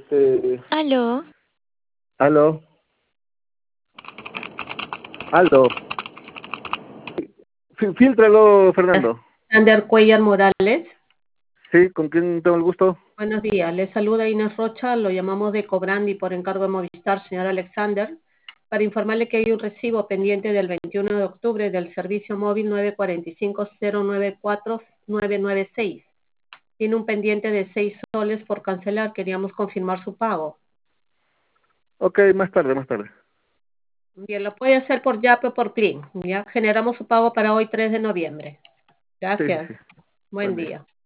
Aló, Aló, aló. Fíltralo, Fernando. Ander Cuellar Morales. Sí, ¿con quién tengo el gusto? Buenos días, le saluda Inés Rocha, lo llamamos de Cobrandi por encargo de Movistar, señor Alexander, para informarle que hay un recibo pendiente del 21 de octubre del servicio móvil 945-094-996. Tiene un pendiente de 6 soles por cancelar, queríamos confirmar su pago. Ok, más tarde, más tarde. Bien, lo puede hacer por Yape o por Plin. Ya generamos su pago para hoy 3 de noviembre. Sí, sí, Gracias. sí. Buen Buen día. día.